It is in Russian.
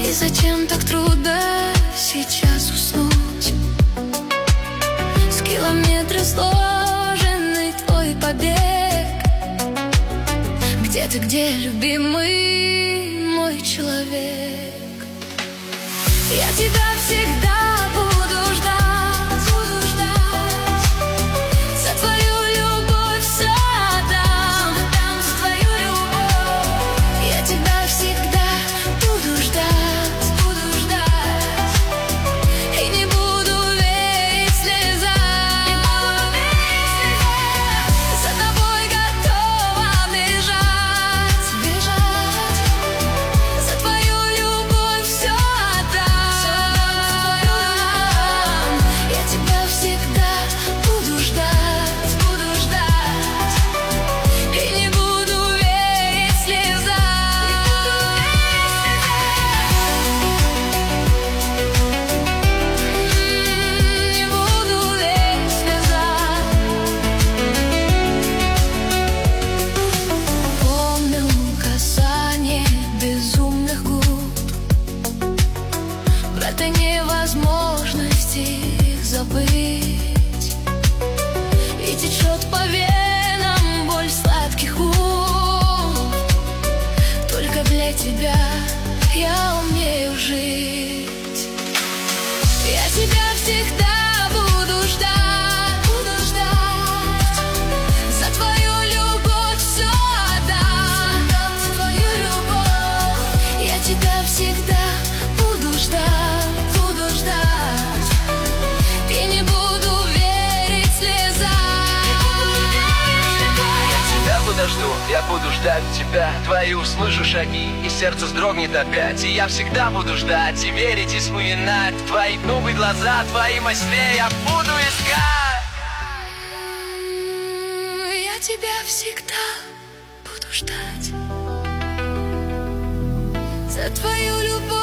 И зачем так трудно сейчас уснуть? С километра сложенный твой побег. Где ты, где, любимый мой человек? Я тебя всегда буду ждать, за твою любовь все отдам, за твою любовь. Я тебя всегда буду ждать, и не буду верить слезам. За тобой готова бежать, за твою любовь все отдам. Я тебя всегда буду ждать, и не буду верить слезам. Не буду верить слезам. Помню касание безумных губ, про этой невозможности их забыть. И течет по венам боль сладких уст. Только для тебя я умею жить. Я тебя всегда буду ждать, за твою любовь все отдам, за твою любовь. Я тебя всегда буду ждать, и не буду верить слезам. Я тебя подожду, я буду ждать тебя. Твои услышу шаги, и сердце вздрогнет опять. И я всегда буду ждать, и верить, и вспоминать твои новые глаза, твои мысли я буду искать. Я тебя всегда буду ждать, за твою любовь.